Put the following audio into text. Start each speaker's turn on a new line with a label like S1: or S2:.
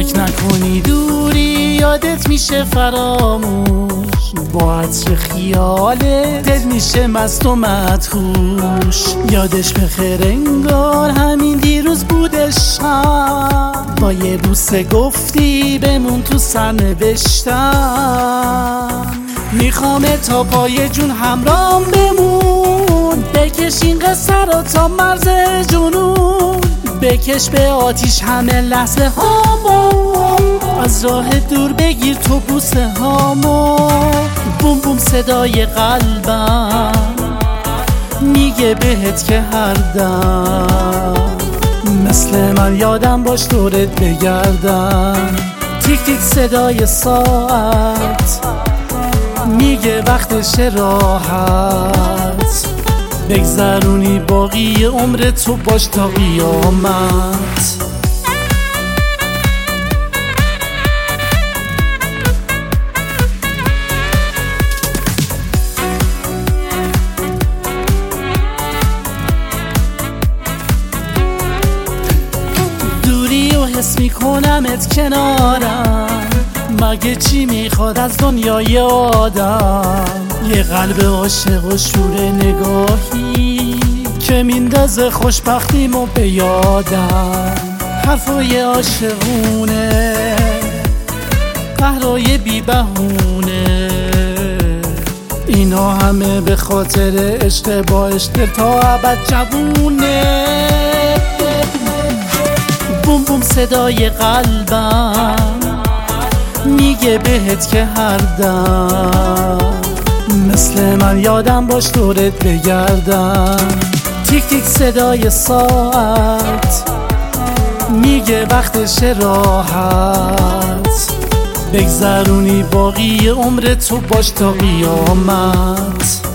S1: فکر نکنی دوری یادت میشه فراموش، با عطر خیاله دل میشه مست و مدهوش. یادش بخیر انگار همین دیروز بودش، با یه بوسه گفتی بمون تو سرنوشتم. میخوامه تا پای جون همرام بمون، بکش این قصه رو تا مرز جنون. بکش به آتیش همه لحظه هامو، از راه دور بگیر تو بوسه هامو. بوم بوم صدای قلبم میگه بهت که هر دم مثل من یادم باش دورت بگردم. تیک تیک صدای ساعت میگه وقتش راحت، بگذرونی باقی عمر تو باش تا قیامت. دوری و حس میکنمت کنارم، مگه چی میخواد از دنیای آدم؟ یه قلب عاشق و شور نگاهی که میندازه خوشبختیمو به یادم. حرفای عاشقونه، قهرای بی بهونه، اینا همه به خاطر اشتباهش دل تا ابد جوونه. بوم بوم صدای قلبم میگه بهت که هر دم مثل من یادم باش دورت بگردم. تیک تیک صدای ساعت میگه وقتش راحت، بگذرونی باقی عمر تو باش تا قیامت.